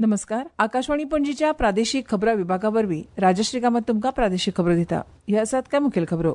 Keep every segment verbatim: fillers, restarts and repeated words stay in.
नमस्कार. आकाशवाणी पणजीच्या प्रादेशीक खबरां विभागा वरवीं राजश्री कामत तुमकां प्रादेशीक खबरो दिता. ह्या आसात कांय मुखेल खबरो.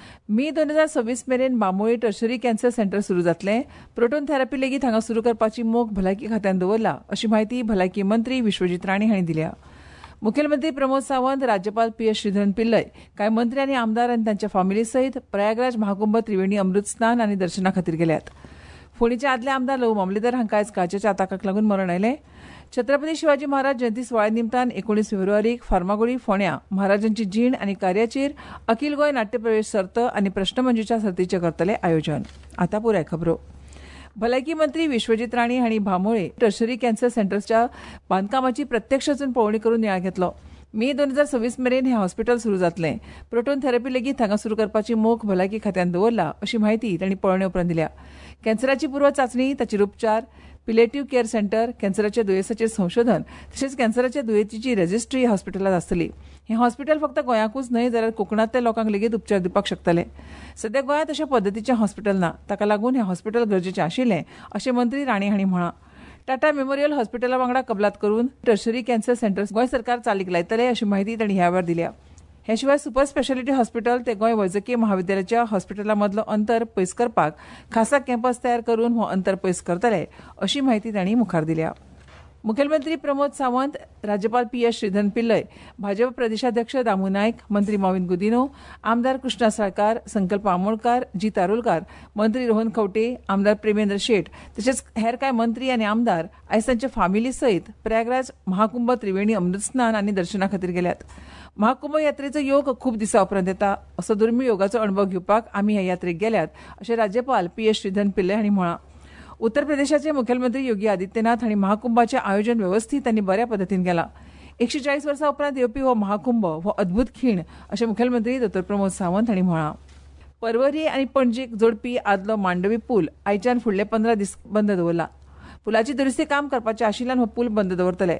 मे दोन हजार सव्वीस मेरेन बांबोळी टर्शरी कॅन्सर सेंटर सुरू जातलें. प्रोटॉन थेरपी लेगीत हांगा सुरू करपाची मोख भलायकी खात्यान दवरला अशी माहिती भलायकी मंत्री विश्वजीत राणे हांणी दिल्या. मुखेलमंत्री प्रमोद सावंत, राज्यपाल पी एस श्रीधरन पिल्लय, कांय मंत्री आनी आमदार आनी तांच्या फामिली सयत प्रयागराज महाकुंभ त्रिवेणी अमृत स्नान आनी दर्शना खातीर गेल्यात. फोंडेचे आदले आमदार लव मामलेदार हांकां आयज काळजाच्या आताकाक लागून मरण आयलें. छत्रपती शिवाजी महाराज जयंती सुवाळे निमतान एकोणीस फेब्रुवारीक फार्मागुडी फोंड्या महाराजांची जीण आनी कार्याचेर अखिल गोंय नाट्य प्रवेश सर्त आनी प्रश्नमंजुषा सर्तीचें करतले आयोजन. आतां पुराय खबरो. भलायकी मंत्री विश्वजीत राणे हांणी बांबोळे टर्शरी कॅन्सर सेंटरच्या बांदकामाची प्रत्यक्ष वचून पळोवणी करून नियाळ घेतलो. मे दोन हजार सव्वीस मेरेन हें हॉस्पिटल सुरू जातलें. प्रोटॉन थेरपी लेगीत हांगा सुरू करपाची मोख भलायकी खात्यान दवरला अशी माहिती तांणी पळोवणे उपरांत दिल्या. कॅन्सराची पूर्व चांचणी, ताचेर उपचार, पिलेटिव्ह केअर सेंटर, कॅन्सराच्या दुयेंसाचेर संशोधन तशेंच कॅन्सराच्या दुयेंतीची रजिस्ट्री हॉस्पिटलांत आसतली. हें हॉस्पिटल फक्त गोंयाकूच न्हय जाल्यार कोंकणांतल्या लोकांक लेगीत उपचार दिवपाक शकतले. सध्या गोंयांत अशा पद्दतीचें हॉस्पिटल ना. ताका लागून हें हॉस्पिटल गरजेचें आशिल्लें अशें मंत्री राणे हांणी म्हळां. टाटा मेमोरियल हॉस्पिटला वांगडा कबलात करून टर्शरी कॅन्सर सेंटर गोंय सरकार चालीक लायतले अशी माहिती तांणी ह्या वेळार दिल्या. हे शिवाय सुपर स्पेशालिटी हॉस्पिटल ते गोंय वैजकीय महाविद्यालयाच्या हॉस्पिटला मदलो अंतर पयस करपाक खासा कॅम्पस तयार करून हो अंतर पयस करतले अशी माहिती तांणी मुखार दिल्या. मुखेलमंत्री प्रमोद सावंत, राज्यपाल पी एस श्रीधरन पिल्लय, भाजप प्रदेशाध्यक्ष दामू नायक, मंत्री मॉविन गुदिनो, आमदार कृष्णा साळकार, संकल्प आमोणकार, जी तारुलकार, मंत्री रोहन खंवटे, आमदार प्रेमेंद्र शेट तशेंच हेर कांय मंत्री आनी आमदार आयज तांच्या फामिली सयत प्रयागराज महाकुंभ त्रिवेणी अमृत स्नान आनी दर्शना खातीर गेल्यात. महाकुंभ यात्रेचो योग खूब दिसां उपरांत येता. असो दुर्मीळ योगाचो अणभव घेवपाक आमी ह्या यात्रेक गेल्यात अशें राज्यपाल पी एस श्रीधरन पिल्लय हांणी म्हळां. उत्तर प्रदेशाचे मुखेलमंत्री योगी आदित्यनाथ हांणी महाकुंभाचें आयोजन वेवस्थीत आनी बऱ्या पद्दतीन केलां. एकशे चाळीस वर्सां उपरांत येवपी हो महाकुंभ हो अद्भुत खीण अशें मुखेलमंत्री दोतोर प्रमोद सावंत हांणी म्हळां. पर्वरी आनी पणजेक जोडपी आदलो मांडवी पूल आयच्यान फुडले पंदरा दीस बंद दवरला. पुलाची दुरुस्ती काम करपाचें आशिल्ल्यान हो पूल बंद दवरतले.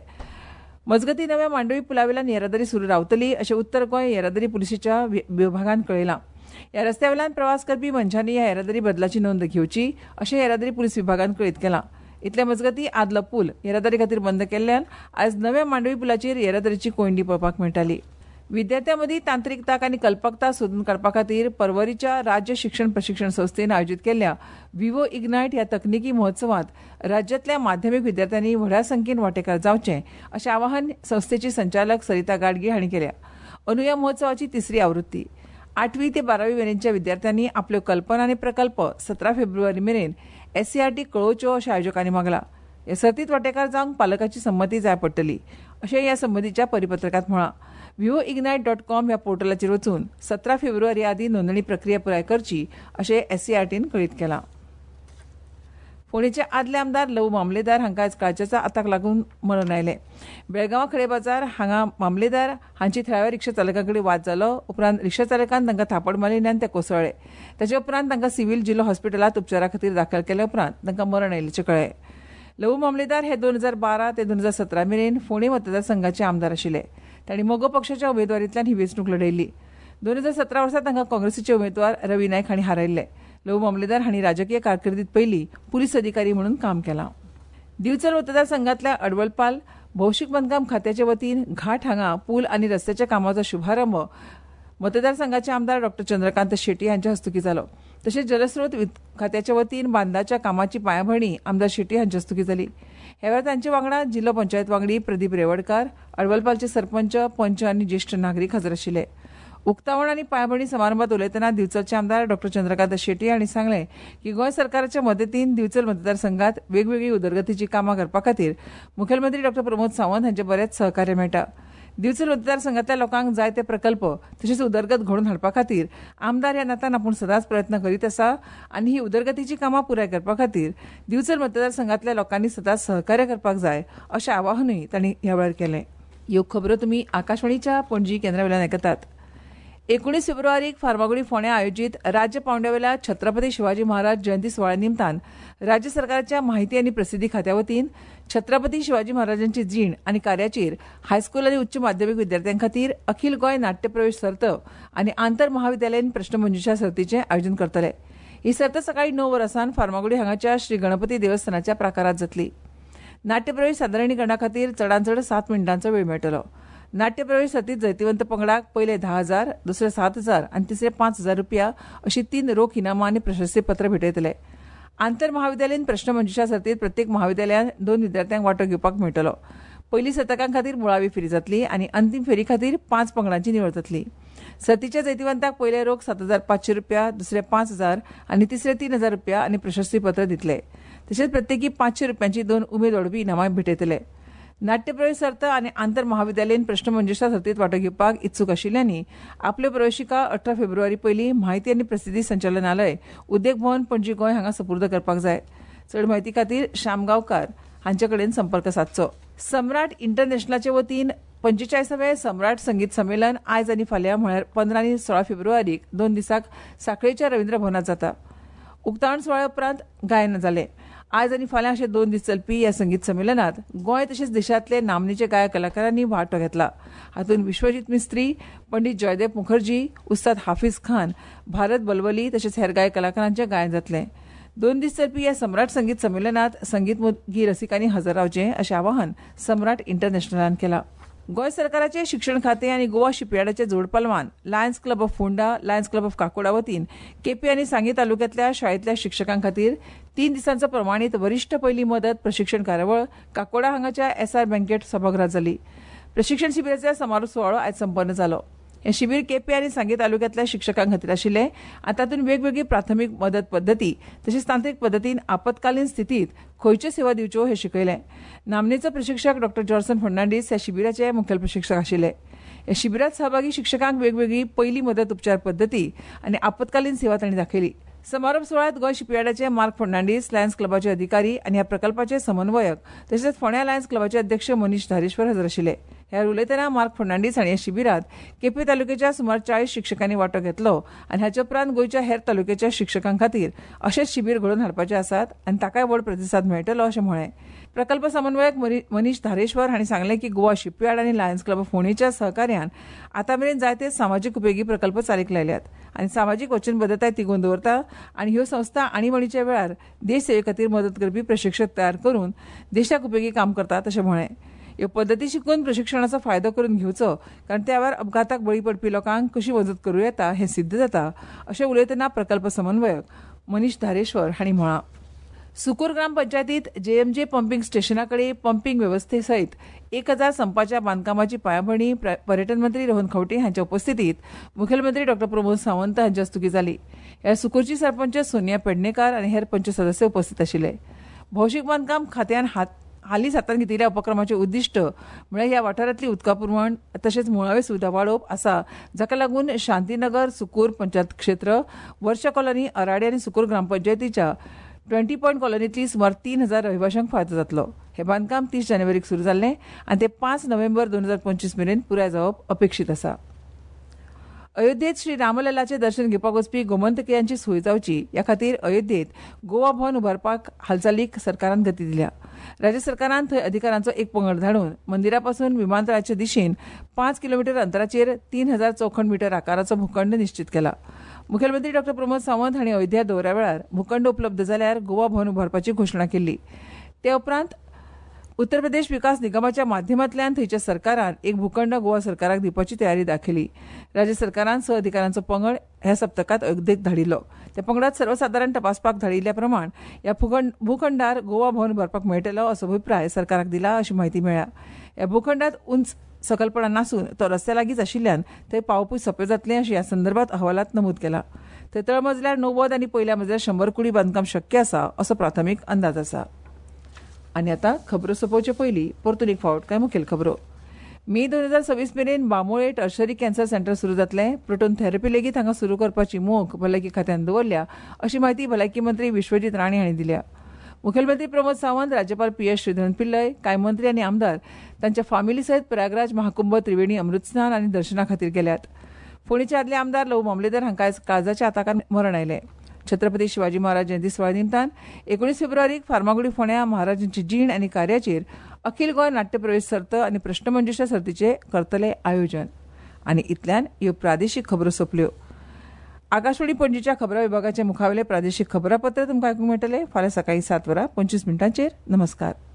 मजगतीं नव्या मांडवी पुलावेल्यान येरादारी सुरू रावतली अशें उत्तर गोंय येरादारी पुलिसेच्या विभागान कळयलां. ह्या रस्त्यावेल्यान प्रवास करपी मनशांनी ह्या येरादारी बदलाची नोंद घेवची अशें येरादारी पुलीस विभागान कळीत केलां. इतल्या मजगतीं आदलो पूल येरादारी खातीर बंद केल्ल्यान आयज नव्या मांडवी पुलाचेर येरादारीची कोयंडी पळोवपाक मेळटाली. विद्यार्थ्यां मदीं तांत्रीकता आनी कल्पकता सोदून काडपा खातीर पर्वरीच्या राज्य शिक्षण प्रशिक्षण संस्थेन आयोजीत केल्ल्या विवो इग्नायट ह्या तकनिकी महोत्सवांत राज्यांतल्या माध्यमीक विद्यार्थ्यांनी व्हड्या संख्येन वांटेकार जावचें अशें आवाहन संस्थेची संचालक सरिता गाडगे हांणी केल्या. अंदू ह्या महोत्सवाची तिसरी आवृत्ती. आठवी ते बारावी मेरेनच्या विद्यार्थ्यांनी आपल्यो कल्पना आनी प्रकल्प सतरा फेब्रुवारी मेरेन एससीआरटी कळोवच्यो अशें आयोजकांनी मागलां. ह्या सर्तींत वांटेकार जावंक पालकाची संमती जाय पडटली अशें ह्या संबंदीच्या परिपत्रकांत म्हळां. विवो इग्नायट डॉट कॉम ह्या पोर्टलाचेर वचून सतरा फेब्रुवारी आदीं नोंदणी प्रक्रिया पुराय करची अशें एससीआरटीन कळीत केलां. फोंडेचे आदले आमदार लव मामलेदार हांकां आयज काळजाच्या आताक लागून मरण आयलें. बेळगांव खडे बाजार हांगा मामलेदार हांची थळाव्या रिक्षा चालका कडेन वाद जालो. उपरांत रिक्षा चालकान तांकां थापड मारिल्ली आनी ते कोसळ्ळे. ताचे उपरांत तांकां सिव्हील जिल्लो हॉस्पिटलांत उपचारा खातीर दाखल केले उपरांत तांकां मरण आयिल्लें कळ्ळें. लव मामलेदार हे दोन हजार बारा ते दोन हजार सतरा मेरेन फोंडे मतदारसंघाचे आमदार आशिल्ले. तांणी मोगो पक्षाच्या उमेदवारींतल्यान ही वेंचणूक लढयल्ली. दोन हजार सतरा वर्सा तांकां काँग्रेसीचे उमेदवार रवी नायक हांणी हारयल्ले. लव मामलेदार हांणी राजकीय कारकिर्दीत पयलीं पुलीस अधिकारी म्हणून काम केलां. दिवचल मतदारसंघांतल्या अडवळपाल भौशीक बांदकाम खात्याचे वतीन घाट हांगा पूल आनी रस्त्याच्या कामाचो शुभारंभ मतदारसंघाचे आमदार डॉ चंद्रकांत शेट्टी हांच्या हस्तुकी जालो. तशेंच जलस्रोत खात्याच्या वतीन बांदाच्या कामाची पायाभरणी आमदार शेट्टी हांच्या हस्तुकी जाली. ह्या वेळार तांचे वांगडा जिल्लो पंचायत वांगडी प्रदीप रेवडकार, अडवळपालचे सरपंच, पंच आनी ज्येश्ठ नागरीक हजर आशिल्ले. उक्तावण आनी पायाभरणी समारंभात उलयतना दिवचलचे आमदार डॉ चंद्रकांत शेट्टी हांणी सांगलें की गोंय सरकाराच्या मदतीन दिवचल मतदारसंघात वेगवेगळी उदरगतीची कामां करपा खातीर मुखेलमंत्री डॉ प्रमोद सावंत हांचे बरेच सहकार्य मेळटा. दिवचल मतदारसंघातल्या लोकांक जाय ते प्रकल्प तशेंच उदरगत घडोवन हाडपा खातीर आमदार ह्या नात्यान आपूण सदांच प्रयत्न करीत आसा आनी ही उदरगतीची कामां पुराय करपा खातीर दिवचल मतदारसंघातल्या लोकांनी सदांच सहकार्य करपाक जाय अशें आवाहनूय तांणी ह्या वेळार केलें. ह्यो खबरो तुमी आकाशवाणीच्या पणजी केंद्रावेल्यान आयकतात. एकोणीस फेब्रुवारीक फार्मागुडी फोंड्या आयोजीत राज्य पावंड्यावेल्या छत्रपती शिवाजी महाराज जयंती सुवाळ्या निमतान राज्य सरकाराच्या माहिती आनी प्रसिद्धी खात्या वतीन छत्रपती शिवाजी महाराजांची जीण आनी कार्याचेर हायस्कूल आनी उच्च माध्यमीक विद्यार्थ्यां खातीर अखिल गोंय नाट्य प्रवेश सर्त आनी आंतर महाविद्यालयीन प्रश्नमंजुषा सर्तीचें आयोजन करतले. ही सर्त सकाळी णव वरांसावन फार्मागुडी हांगाच्या श्री गणपती देवस्थानाच्या प्राकारांत जातली. नाट्यप्रवेश सादरीकरणा खातीर चडांत चड सात मिनटांचो वेळ मेळटलो. नाट्यप्रवेश सर्तीत जैतिवंत पंगडाक पयले धा हजार, दुसरे सात हजार आनी तिसरे पांच हजार रुपया अशी तीन रोख इनामां आनी प्रशस्तीपत्र भेटयतले. आंतर महाविद्यालयीन प्रश्नमंजुषा सर्तीत प्रत्येक महाविद्यालयान दोन विद्यार्थ्यांक वांटो घेवपाक मेळटलो. पयली सतकां खातीर मुळावी फेरी जातली आनी अंतीम फेरी खातीर पांच पंगडांची निवड जातली. सर्तीच्या जैतिवंतांक पयले रोख सात हजार पांचशे रुपया, दुसरे पांच हजार आनी तिसरे तीन हजार रुपया आनी प्रशस्तीपत्र दितले. तशेंच प्रत्येकी पांचशे रुपयांची दोन उमेद वाडोवपी इनामां भेटयतले. नाट्यप्रवेश सर्त आनी आंतर महाविद्यालयीन प्रश्नमंजुषा सर्तीत वांटो घेवपाक इत्सूक आशिल्ल्यांनी आपल्यो प्रवेशिका अठरा फेब्रुवारी पयलीं म्हायती आनी प्रसिद्धी संचालनालय, उद्देग भवन, पणजी, गोंय हांगा सुपूर्द करपाक जाय. चड म्हायती खातीर श्याम गांवकार हांचे कडेन संपर्क सादचो. सम्राट इंटरनॅशनलाचे वतीन पंचेचाळीसावे सम्राट संगीत संमेलन आयज आनी फाल्यां म्हळ्यार पंदरा आनी सोळा फेब्रुवारीक दोन दिसाक सांखळेच्या रवींद्र भवनात जाता. उक्तावण सुवाळे उपरांत गायन जालें. आयज आनी फाल्यां अशे दोन दीस चलपी ह्या संगीत संमेलनात गोंय तशेंच देशांतले नामनेचे गायक कलाकारांनी वांटो घेतला. हातूंत विश्वजीत मिस्त्री, पंडीत जयदेव मुखर्जी, उस्ताद हाफीज खान, भारत बलवली तशेंच हेर गायक कलाकारांचें गायन जातलें. दोन दीस चलपी ह्या सम्राट संगीत संमेलनात संगीतमोगी रसिकांनी हजर रावचें अशें आवाहन सम्राट इंटरनॅशनलान केलां. गोंय सरकाराचे शिक्षण खातें आनी गोवा शिपयार्डाचे जोड पालवान Lions club of Ponda, Lions club of Kakoda वतीन केपी आनी सांगी तालुक्यांतल्या शाळेंतल्या शिक्षकां खातीर तीन दिसांचो प्रमाणीत वरिश्ठ पयली मदत प्रशिक्षण कार्यावळ काकोडा हांगाच्या एस आर बँकेट सभागृहात जाली. प्रशिक्षण शिबिराचो समारोप सुवाळो आयज संपन्न जालो. हे शिबीर केपी आनी सांगी तालुक्यांतल्या शिक्षकां खातीर आशिल्लें आनी तातूंत वेगवेगळी प्राथमीक मदत पद्दती तशेंच तांत्रीक पद्दतीन आपतकालीन स्थितीत खंयच्यो सेवा दिवच्यो हें शिकयलें. नामनेचो प्रशिक्षक डॉ जॉर्सन फर्नांडीस ह्या शिबिराचे मुखेल प्रशिक्षक आशिल्ले. ह्या शिबिरात सहभागी शिक्षकांक वेगवेगळी पयली मदत उपचार पद्दती आनी आपतकालीन सेवा तांणी दाखयली. समारोप सुवाळ्यात गोंय शिपयार्डाचे मार्क फर्नांडीस, लायन्स क्लबाचे अधिकारी आनी ह्या प्रकल्पाचे समन्वयक तशेंच फोंड्या लायन्स क्लबाचे अध्यक्ष मनीश धारेश्वर हजर आशिल्ले. ह्या उलयतना मार्क फर्नांडीस हांणी ह्या शिबिरांत केपी तालुक्याच्या सुमार चाळीस शिक्षकांनी वांटो घेतलो आनी हाचे उपरांत गोंयच्या हेर तालुक्याच्या शिक्षकां खातीर अशेच शिबीर घडोवन हाडपाचे आसात आनी ताकाय व्हड प्रतिसाद मेळटलो अशें म्हळें. प्रकल्प समन्वयक मनीश धारेश्वर हांणी सांगलें की गोवा शिपयार्ड आनी लायन्स क्लब ऑफ फोंडेच्या सहकार्यान आतां मेरेन जायते सामाजीक उपेगी प्रकल्प चालीक लायल्यात आनी सामाजीक वचनबद्धताय तिगोवन दवरता आनी ह्यो संस्था आणीबाणीच्या वेळार देश सेवे खातीर मदत करपी प्रशिक्षक तयार करून देशाक उपेगी काम करतात अशें म्हळें. ह्यो पद्दती शिकून प्रशिक्षणाचो फायदो करून घेवचो कारण त्या वेळार अपघाताक बळी पडपी लोकांक कशी मदत करूं येता हें सिद्ध जाता अशें उलयतना प्रकल्प समन्वयक मनीश धारेश्वर हांणी म्हळां. सुकूर ग्रामपंचायतीत जेएमजे पंपिंग स्टेशना कडेन पंपिंग वेवस्थे सयत एक हजार संपाच्या बांदकामाची पायाभरणी पर्यटन मंत्री रोहन खंवटे हांच्या उपस्थितीत मुखेलमंत्री डॉ प्रमोद सावंत हांचे हस्तुकी जाली. ह्या सुकूरची सरपंच सोनिया पेडणेकार आनी हेर पंच सदस्य उपस्थित आशिल्ले. भौशीक बांदकाम खात्यान हात हालींच हातांत घेतिल्ल्या उपक्रमाचें उद्दिश्ट म्हळ्यार ह्या वाठारांतली उदका पुरवण तशेंच मुळावी सुविधा वाडोवप आसा जाका लागून शांतीनगर, सुकूर पंचायत क्षेत्र, वर्षा कॉलनी, अराडे आनी सुकूर ग्रामपंचायतीच्या ट्वेंटी पॉयंट कॉलनींतली सुमार तीन हजार रहिवाशांक फायदो जातलो. हे बांदकाम तीस जानेवारीक सुरू जाल्लें आनी ते पांच नोव्हेंबर दोन हजार पंचवीस मेरेन पुराय जावप अपेक्षीत आसा. अयोध्येत श्री रामललाचे दर्शन घेवपाक वचपी गोमंतकीयांची सोय जावची ह्या खातीर अयोध्येत गोवा भवन उबारपाक हालचालीक सरकारान गती दिल्या. राज्य सरकारान थंय अधिकाऱ्यांचो एक पंगड धाडून मंदिरा पासून विमानतळाचे दिशेन पांच किलोमीटर अंतराचेर तीन हजार चौखंड मिटर आकाराचो भूखंड निश्चित केला. मुखेलमंत्री डॉ प्रमोद सावंत हांणी अयोध्या दौऱ्या वेळार भूखंड उपलब्ध जाल्यार गोवा भवन उबारपाची घोशणा केल्ली. ते उपरांत उत्तर प्रदेश विकास निगमाच्या माध्यमांतल्यान थंयच्या सरकारान एक भूखंड गोवा सरकाराक दिवपाची तयारी दाखयली. राज्य सरकारान स अधिकाऱ्यांचो पंगड ह्या सप्तकांत अयोध्येक धाडिल्लो. त्या पंगडात सर्वसाधारण तपासपाक धाडिल्ल्या प्रमाण ह्या भूखंडार गोवा भवन उबारपाक मेळटलो असो अभिप्राय सरकाराक दिला अशी म्हायती मेळ्ळ्या. ह्या भूखंडात उंच सकलपणा नासून तो रस्त्या लागींच आशिल्ल्यान थंय पावपूय सोंपें जातलें अशें ह्या संदर्भात अहवालात नमूद केलां. थंय तळमजल्यार णव्वद आनी पयल्या मजल्यार शंबर कुडी बांदकाम शक्य आसा असो प्राथमीक अंदाज आसा. आनी आतां खबरो सोंपोवचे पयलीं परतून एक फावट कांय मुखेल खबरो. मे दोन हजार सव्वीस मेरेन बांबोळे टर्शरी कॅन्सर सेंटर सुरू जातलें. प्रोटोन थेरपी लेगीत हांगा सुरू करपाची मोख भलायकी खात्यान दवरल्या अशी म्हायती भलायकी मंत्री विश्वजीत राणे हांणी दिल्या. मुखेलमंत्री प्रमोद सावंत, राज्यपाल पी एस श्रीधरन पिल्लय, कांय मंत्री आनी आमदार तांच्या फामिली सयत प्रयागराज महाकुंभ त्रिवेणी अमृतस्नान आनी दर्शना खातीर गेल्यात. फोंडेचे आदले आमदार लव मामलेदार हांकां आयज काळजाच्या आताकान मरण आयलें. छत्रपती शिवाजी महाराज जयंती सुवाळे निमतान एकोणीस फेब्रुवारीक फार्मागुडी फोंड्या महाराजांची जीण आनी कार्याचेर अखील गोंय नाट्य प्रवेश सर्त आनी प्रश्नमंजुषा सर्तीचे करतले आयोजन. आनी इतल्यान ह्यो प्रादेशीक खबरो सोंपल्यो. आकाशवाणी पणजीच्या खबरां विभागाचे मुखावेले प्रादेशीक खबरापत्र तुमकां आयकूंक मेळटले फाल्यां सकाळीं सात वरां पंचवीस मिनटांचेर. नमस्कार.